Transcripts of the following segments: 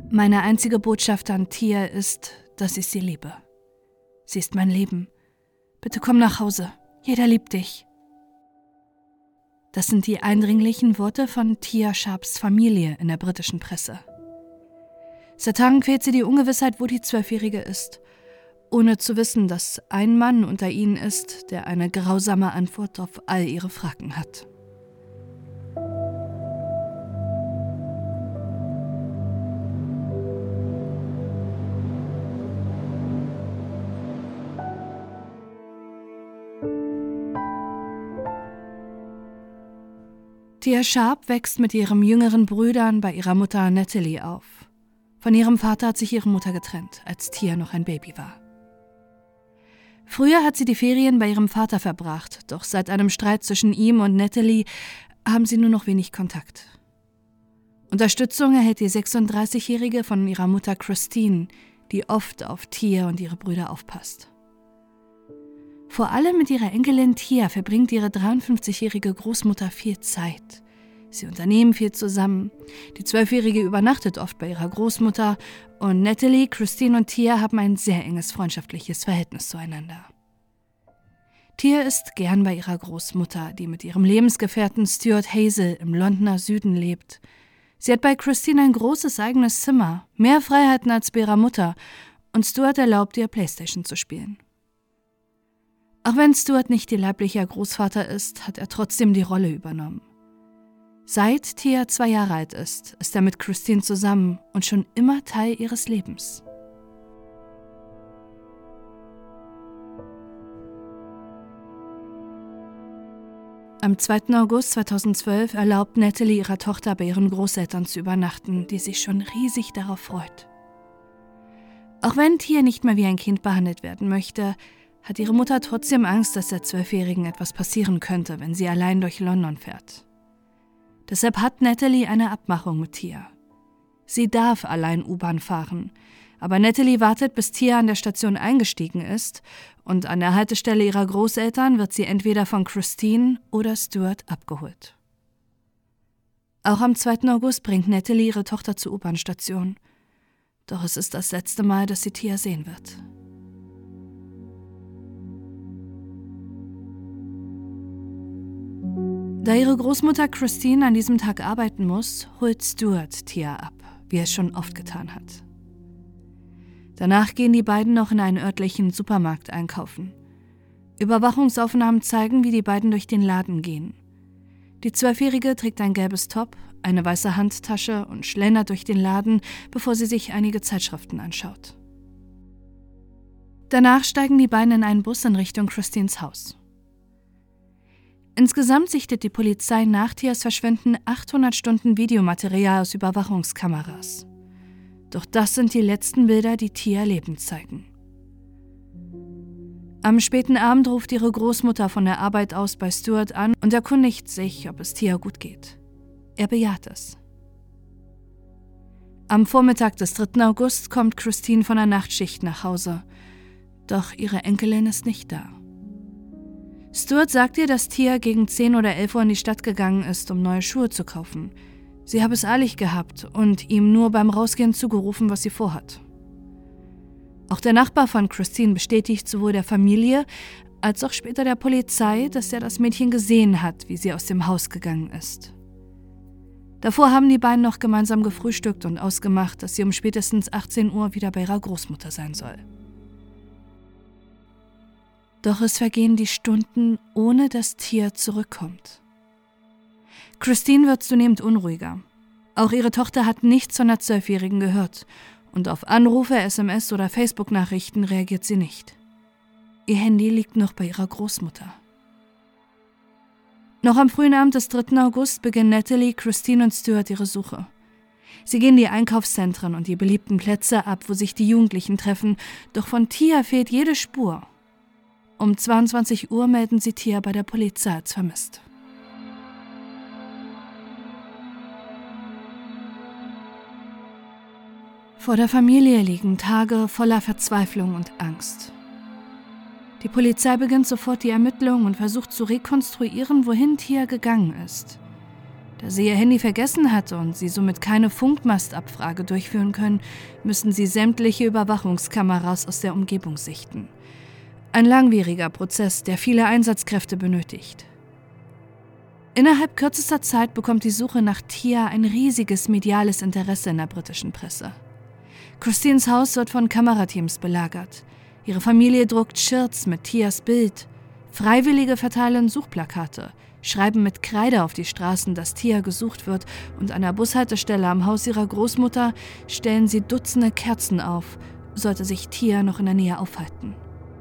Meine einzige Botschaft an Tia ist, dass ich sie liebe. Sie ist mein Leben. Bitte komm nach Hause. Jeder liebt dich. Das sind die eindringlichen Worte von Tia Sharps Familie in der britischen Presse. Seit Tagen quält sie die Ungewissheit, wo die 12-Jährige ist, ohne zu wissen, dass ein Mann unter ihnen ist, der eine grausame Antwort auf all ihre Fragen hat. Tia Sharp wächst mit ihren jüngeren Brüdern bei ihrer Mutter Natalie auf. Von ihrem Vater hat sich ihre Mutter getrennt, als Tia noch ein Baby war. Früher hat sie die Ferien bei ihrem Vater verbracht, doch seit einem Streit zwischen ihm und Natalie haben sie nur noch wenig Kontakt. Unterstützung erhält die 36-Jährige von ihrer Mutter Christine, die oft auf Tia und ihre Brüder aufpasst. Vor allem mit ihrer Enkelin Tia verbringt ihre 53-jährige Großmutter viel Zeit. Sie unternehmen viel zusammen. Die 12-Jährige übernachtet oft bei ihrer Großmutter und Natalie, Christine und Tia haben ein sehr enges freundschaftliches Verhältnis zueinander. Tia ist gern bei ihrer Großmutter, die mit ihrem Lebensgefährten Stuart Hazel im Londoner Süden lebt. Sie hat bei Christine ein großes eigenes Zimmer, mehr Freiheiten als bei ihrer Mutter und Stuart erlaubt ihr, Playstation zu spielen. Auch wenn Stuart nicht ihr leiblicher Großvater ist, hat er trotzdem die Rolle übernommen. Seit Tia 2 Jahre alt ist er mit Christine zusammen und schon immer Teil ihres Lebens. Am 2. August 2012 erlaubt Natalie ihrer Tochter bei ihren Großeltern zu übernachten, die sich schon riesig darauf freut. Auch wenn Tia nicht mehr wie ein Kind behandelt werden möchte, hat ihre Mutter trotzdem Angst, dass der 12-Jährigen etwas passieren könnte, wenn sie allein durch London fährt. Deshalb hat Natalie eine Abmachung mit Tia. Sie darf allein U-Bahn fahren, aber Natalie wartet, bis Tia an der Station eingestiegen ist und an der Haltestelle ihrer Großeltern wird sie entweder von Christine oder Stuart abgeholt. Auch am 2. August bringt Natalie ihre Tochter zur U-Bahn-Station. Doch es ist das letzte Mal, dass sie Tia sehen wird. Da ihre Großmutter Christine an diesem Tag arbeiten muss, holt Stuart Tia ab, wie er es schon oft getan hat. Danach gehen die beiden noch in einen örtlichen Supermarkt einkaufen. Überwachungsaufnahmen zeigen, wie die beiden durch den Laden gehen. Die 12-Jährige trägt ein gelbes Top, eine weiße Handtasche und schlendert durch den Laden, bevor sie sich einige Zeitschriften anschaut. Danach steigen die beiden in einen Bus in Richtung Christines Haus. Insgesamt sichtet die Polizei nach Tias Verschwinden 800 Stunden Videomaterial aus Überwachungskameras. Doch das sind die letzten Bilder, die Tia lebend zeigen. Am späten Abend ruft ihre Großmutter von der Arbeit aus bei Stuart an und erkundigt sich, ob es Tia gut geht. Er bejaht es. Am Vormittag des 3. August kommt Christine von der Nachtschicht nach Hause. Doch ihre Enkelin ist nicht da. Stuart sagt ihr, dass Tia gegen 10 oder 11 Uhr in die Stadt gegangen ist, um neue Schuhe zu kaufen. Sie habe es eilig gehabt und ihm nur beim Rausgehen zugerufen, was sie vorhat. Auch der Nachbar von Christine bestätigt sowohl der Familie als auch später der Polizei, dass er das Mädchen gesehen hat, wie sie aus dem Haus gegangen ist. Davor haben die beiden noch gemeinsam gefrühstückt und ausgemacht, dass sie um spätestens 18 Uhr wieder bei ihrer Großmutter sein soll. Doch es vergehen die Stunden, ohne dass Tia zurückkommt. Christine wird zunehmend unruhiger. Auch ihre Tochter hat nichts von der 12-Jährigen gehört und auf Anrufe, SMS oder Facebook-Nachrichten reagiert sie nicht. Ihr Handy liegt noch bei ihrer Großmutter. Noch am frühen Abend des 3. August beginnen Natalie, Christine und Stuart ihre Suche. Sie gehen die Einkaufszentren und die beliebten Plätze ab, wo sich die Jugendlichen treffen, doch von Tia fehlt jede Spur. Um 22 Uhr melden sie Tia bei der Polizei als vermisst. Vor der Familie liegen Tage voller Verzweiflung und Angst. Die Polizei beginnt sofort die Ermittlungen und versucht zu rekonstruieren, wohin Tia gegangen ist. Da sie ihr Handy vergessen hatte und sie somit keine Funkmastabfrage durchführen können, müssen sie sämtliche Überwachungskameras aus der Umgebung sichten. Ein langwieriger Prozess, der viele Einsatzkräfte benötigt. Innerhalb kürzester Zeit bekommt die Suche nach Tia ein riesiges mediales Interesse in der britischen Presse. Christines Haus wird von Kamerateams belagert. Ihre Familie druckt Shirts mit Tias Bild. Freiwillige verteilen Suchplakate, schreiben mit Kreide auf die Straßen, dass Tia gesucht wird, und an der Bushaltestelle am Haus ihrer Großmutter stellen sie Dutzende Kerzen auf, sollte sich Tia noch in der Nähe aufhalten.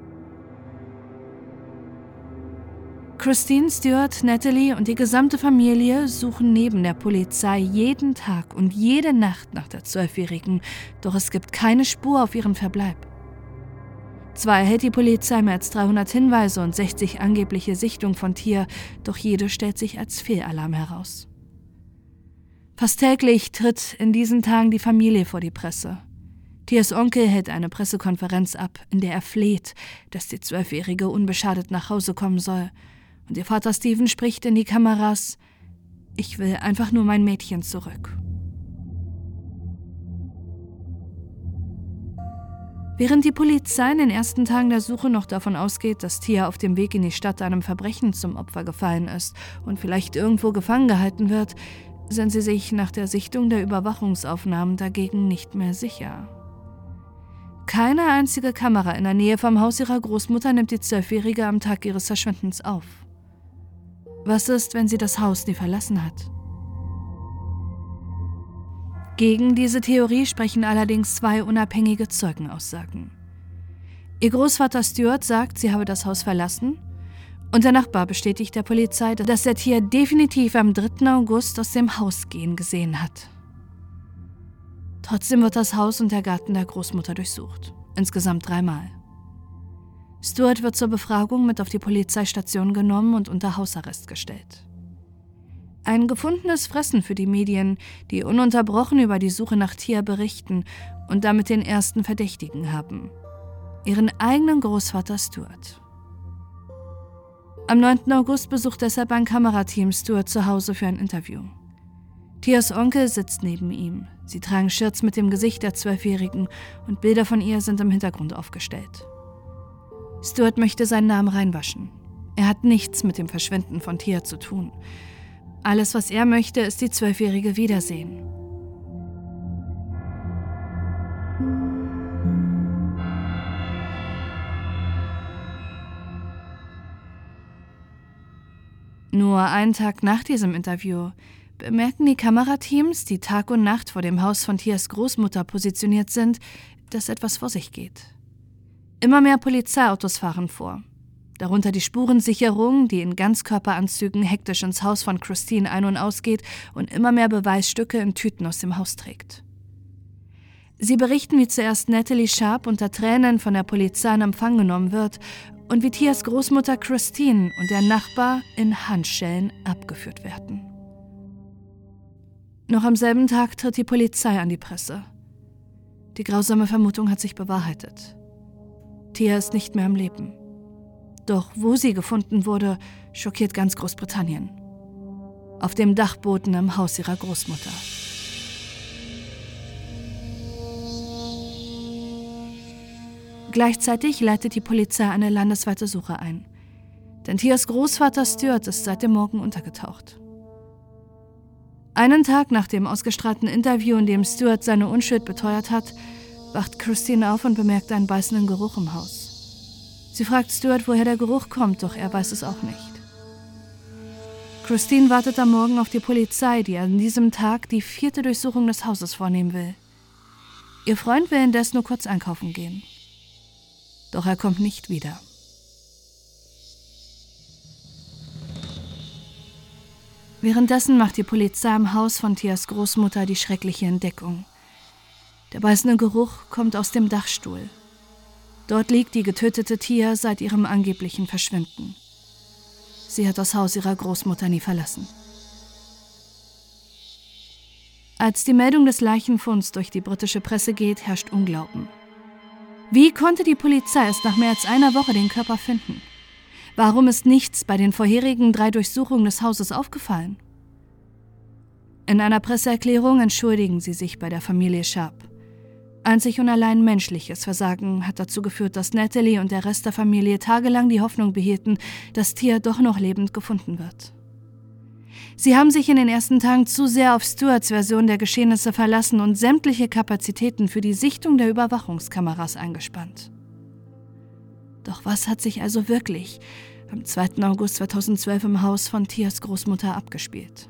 Christine, Stuart, Natalie und die gesamte Familie suchen neben der Polizei jeden Tag und jede Nacht nach der 12-Jährigen, doch es gibt keine Spur auf ihren Verbleib. Zwar erhält die Polizei mehr als 300 Hinweise und 60 angebliche Sichtungen von Tia, doch jede stellt sich als Fehlalarm heraus. Fast täglich tritt in diesen Tagen die Familie vor die Presse. Tias Onkel hält eine Pressekonferenz ab, in der er fleht, dass die 12-Jährige unbeschadet nach Hause kommen soll. Und ihr Vater Stephen spricht in die Kameras: „Ich will einfach nur mein Mädchen zurück." Während die Polizei in den ersten Tagen der Suche noch davon ausgeht, dass Tia auf dem Weg in die Stadt einem Verbrechen zum Opfer gefallen ist und vielleicht irgendwo gefangen gehalten wird, sind sie sich nach der Sichtung der Überwachungsaufnahmen dagegen nicht mehr sicher. Keine einzige Kamera in der Nähe vom Haus ihrer Großmutter nimmt die 12-Jährige am Tag ihres Verschwindens auf. Was ist, wenn sie das Haus nie verlassen hat? Gegen diese Theorie sprechen allerdings 2 unabhängige Zeugenaussagen. Ihr Großvater Stuart sagt, sie habe das Haus verlassen, und der Nachbar bestätigt der Polizei, dass er Tia definitiv am 3. August aus dem Haus gehen gesehen hat. Trotzdem wird das Haus und der Garten der Großmutter durchsucht, insgesamt 3 Mal. Stuart wird zur Befragung mit auf die Polizeistation genommen und unter Hausarrest gestellt. Ein gefundenes Fressen für die Medien, die ununterbrochen über die Suche nach Tia berichten und damit den ersten Verdächtigen haben: ihren eigenen Großvater Stuart. Am 9. August besucht deshalb ein Kamerateam Stuart zu Hause für ein Interview. Tias Onkel sitzt neben ihm. Sie tragen Shirts mit dem Gesicht der 12-Jährigen und Bilder von ihr sind im Hintergrund aufgestellt. Stuart möchte seinen Namen reinwaschen. Er hat nichts mit dem Verschwinden von Tia zu tun. Alles, was er möchte, ist die 12-Jährige wiedersehen. Nur einen Tag nach diesem Interview bemerken die Kamerateams, die Tag und Nacht vor dem Haus von Tias Großmutter positioniert sind, dass etwas vor sich geht. Immer mehr Polizeiautos fahren vor. Darunter die Spurensicherung, die in Ganzkörperanzügen hektisch ins Haus von Christine ein- und ausgeht und immer mehr Beweisstücke in Tüten aus dem Haus trägt. Sie berichten, wie zuerst Natalie Sharp unter Tränen von der Polizei in Empfang genommen wird und wie Tias Großmutter Christine und der Nachbar in Handschellen abgeführt werden. Noch am selben Tag tritt die Polizei an die Presse. Die grausame Vermutung hat sich bewahrheitet. Tia ist nicht mehr am Leben. Doch wo sie gefunden wurde, schockiert ganz Großbritannien. Auf dem Dachboden im Haus ihrer Großmutter. Gleichzeitig leitet die Polizei eine landesweite Suche ein. Denn Tias Großvater Stuart ist seit dem Morgen untergetaucht. Einen Tag nach dem ausgestrahlten Interview, in dem Stuart seine Unschuld beteuert hat, wacht Christine auf und bemerkt einen beißenden Geruch im Haus. Sie fragt Stuart, woher der Geruch kommt, doch er weiß es auch nicht. Christine wartet am Morgen auf die Polizei, die an diesem Tag die 4. Durchsuchung des Hauses vornehmen will. Ihr Freund will indes nur kurz einkaufen gehen. Doch er kommt nicht wieder. Währenddessen macht die Polizei im Haus von Tias Großmutter die schreckliche Entdeckung. Der beißende Geruch kommt aus dem Dachstuhl. Dort liegt die getötete Tia seit ihrem angeblichen Verschwinden. Sie hat das Haus ihrer Großmutter nie verlassen. Als die Meldung des Leichenfunds durch die britische Presse geht, herrscht Unglauben. Wie konnte die Polizei erst nach mehr als einer Woche den Körper finden? Warum ist nichts bei den vorherigen 3 Durchsuchungen des Hauses aufgefallen? In einer Presseerklärung entschuldigen sie sich bei der Familie Sharp. Einzig und allein menschliches Versagen hat dazu geführt, dass Natalie und der Rest der Familie tagelang die Hoffnung behielten, dass Tia doch noch lebend gefunden wird. Sie haben sich in den ersten Tagen zu sehr auf Stuarts Version der Geschehnisse verlassen und sämtliche Kapazitäten für die Sichtung der Überwachungskameras eingespannt. Doch was hat sich also wirklich am 2. August 2012 im Haus von Tias Großmutter abgespielt?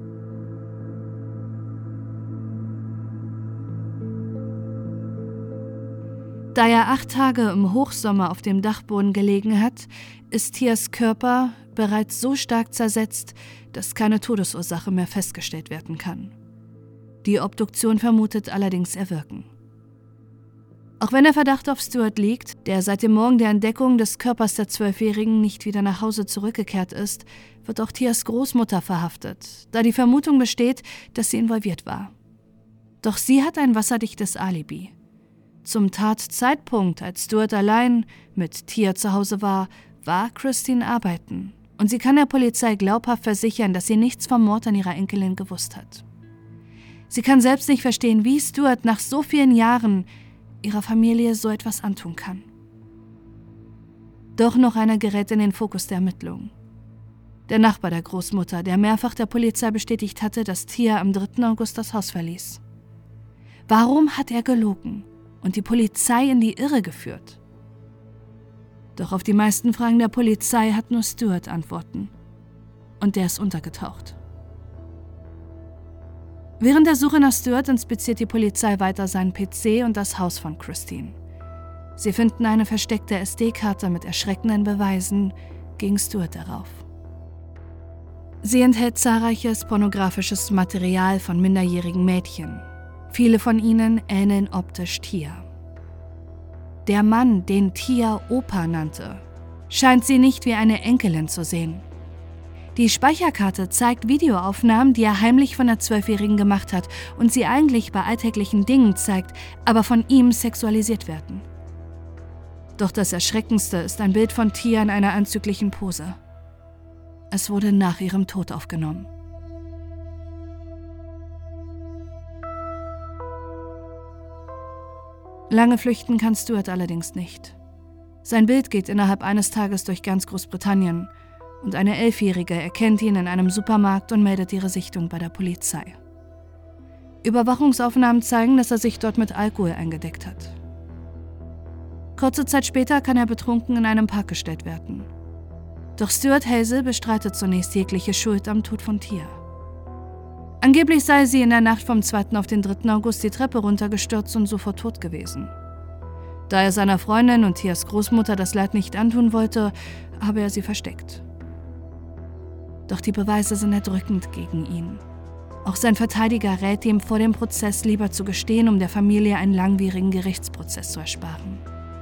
Da er 8 Tage im Hochsommer auf dem Dachboden gelegen hat, ist Tias Körper bereits so stark zersetzt, dass keine Todesursache mehr festgestellt werden kann. Die Obduktion vermutet allerdings Erwürgen. Auch wenn der Verdacht auf Stuart liegt, der seit dem Morgen der Entdeckung des Körpers der 12-Jährigen nicht wieder nach Hause zurückgekehrt ist, wird auch Tias Großmutter verhaftet, da die Vermutung besteht, dass sie involviert war. Doch sie hat ein wasserdichtes Alibi. Zum Tatzeitpunkt, als Stuart allein mit Tia zu Hause war Christine arbeiten. Und sie kann der Polizei glaubhaft versichern, dass sie nichts vom Mord an ihrer Enkelin gewusst hat. Sie kann selbst nicht verstehen, wie Stuart nach so vielen Jahren ihrer Familie so etwas antun kann. Doch noch einer gerät in den Fokus der Ermittlungen. Der Nachbar der Großmutter, der mehrfach der Polizei bestätigt hatte, dass Tia am 3. August das Haus verließ. Warum hat er gelogen und die Polizei in die Irre geführt? Doch auf die meisten Fragen der Polizei hat nur Stuart Antworten. Und der ist untergetaucht. Während der Suche nach Stuart inspiziert die Polizei weiter seinen PC und das Haus von Christine. Sie finden eine versteckte SD-Karte mit erschreckenden Beweisen gegen Stuart darauf. Sie enthält zahlreiches pornografisches Material von minderjährigen Mädchen. Viele von ihnen ähneln optisch Tia. Der Mann, den Tia Opa nannte, scheint sie nicht wie eine Enkelin zu sehen. Die Speicherkarte zeigt Videoaufnahmen, die er heimlich von der 12-Jährigen gemacht hat und sie eigentlich bei alltäglichen Dingen zeigt, aber von ihm sexualisiert werden. Doch das Erschreckendste ist ein Bild von Tia in einer anzüglichen Pose. Es wurde nach ihrem Tod aufgenommen. Lange flüchten kann Stuart allerdings nicht. Sein Bild geht innerhalb eines Tages durch ganz Großbritannien und eine 11-Jährige erkennt ihn in einem Supermarkt und meldet ihre Sichtung bei der Polizei. Überwachungsaufnahmen zeigen, dass er sich dort mit Alkohol eingedeckt hat. Kurze Zeit später kann er betrunken in einem Park gestellt werden. Doch Stuart Hazel bestreitet zunächst jegliche Schuld am Tod von Tia. Angeblich sei sie in der Nacht vom 2. auf den 3. August die Treppe runtergestürzt und sofort tot gewesen. Da er seiner Freundin und Tias Großmutter das Leid nicht antun wollte, habe er sie versteckt. Doch die Beweise sind erdrückend gegen ihn. Auch sein Verteidiger rät ihm, vor dem Prozess lieber zu gestehen, um der Familie einen langwierigen Gerichtsprozess zu ersparen.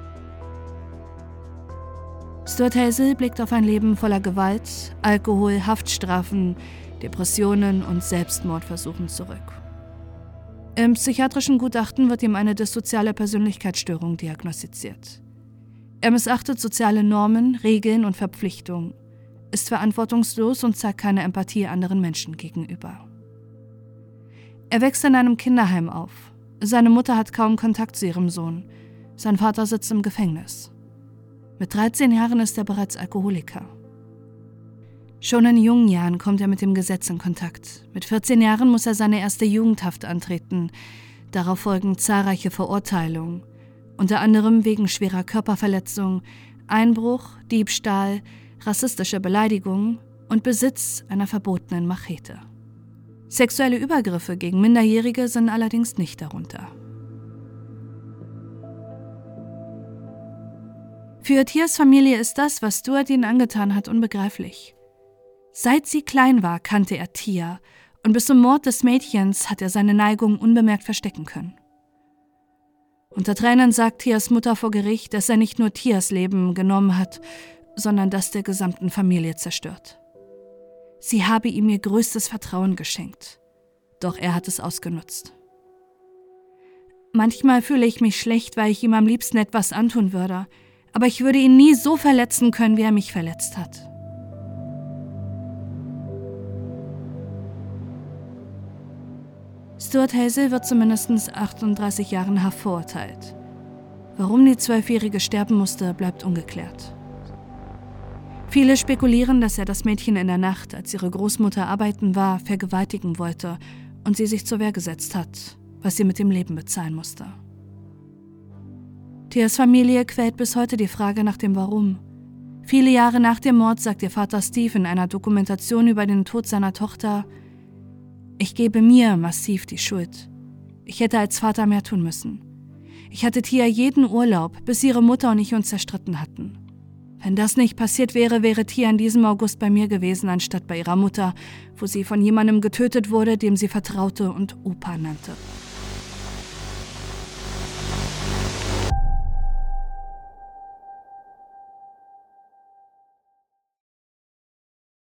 Stuart Hazel blickt auf ein Leben voller Gewalt, Alkohol, Haftstrafen, Depressionen und Selbstmordversuchen zurück. Im psychiatrischen Gutachten wird ihm eine dissoziale Persönlichkeitsstörung diagnostiziert. Er missachtet soziale Normen, Regeln und Verpflichtungen, ist verantwortungslos und zeigt keine Empathie anderen Menschen gegenüber. Er wächst in einem Kinderheim auf. Seine Mutter hat kaum Kontakt zu ihrem Sohn. Sein Vater sitzt im Gefängnis. Mit 13 Jahren ist er bereits Alkoholiker. Schon in jungen Jahren kommt er mit dem Gesetz in Kontakt. Mit 14 Jahren muss er seine erste Jugendhaft antreten. Darauf folgen zahlreiche Verurteilungen, unter anderem wegen schwerer Körperverletzung, Einbruch, Diebstahl, rassistische Beleidigung und Besitz einer verbotenen Machete. Sexuelle Übergriffe gegen Minderjährige sind allerdings nicht darunter. Für Tias Familie ist das, was Stuart ihnen angetan hat, unbegreiflich. Seit sie klein war, kannte er Tia und bis zum Mord des Mädchens hat er seine Neigung unbemerkt verstecken können. Unter Tränen sagt Tias Mutter vor Gericht, dass er nicht nur Tias Leben genommen hat, sondern das der gesamten Familie zerstört. Sie habe ihm ihr größtes Vertrauen geschenkt, doch er hat es ausgenutzt. Manchmal fühle ich mich schlecht, weil ich ihm am liebsten etwas antun würde, aber ich würde ihn nie so verletzen können, wie er mich verletzt hat. Stuart Hazel wird zu mindestens 38 Jahren Haft verurteilt. Warum die 12-Jährige sterben musste, bleibt ungeklärt. Viele spekulieren, dass er das Mädchen in der Nacht, als ihre Großmutter arbeiten war, vergewaltigen wollte und sie sich zur Wehr gesetzt hat, was sie mit dem Leben bezahlen musste. Tias Familie quält bis heute die Frage nach dem Warum. Viele Jahre nach dem Mord sagt ihr Vater Steve in einer Dokumentation über den Tod seiner Tochter: Ich gebe mir massiv die Schuld. Ich hätte als Vater mehr tun müssen. Ich hatte Tia jeden Urlaub, bis ihre Mutter und ich uns zerstritten hatten. Wenn das nicht passiert wäre, wäre Tia in diesem August bei mir gewesen, anstatt bei ihrer Mutter, wo sie von jemandem getötet wurde, dem sie vertraute und Opa nannte.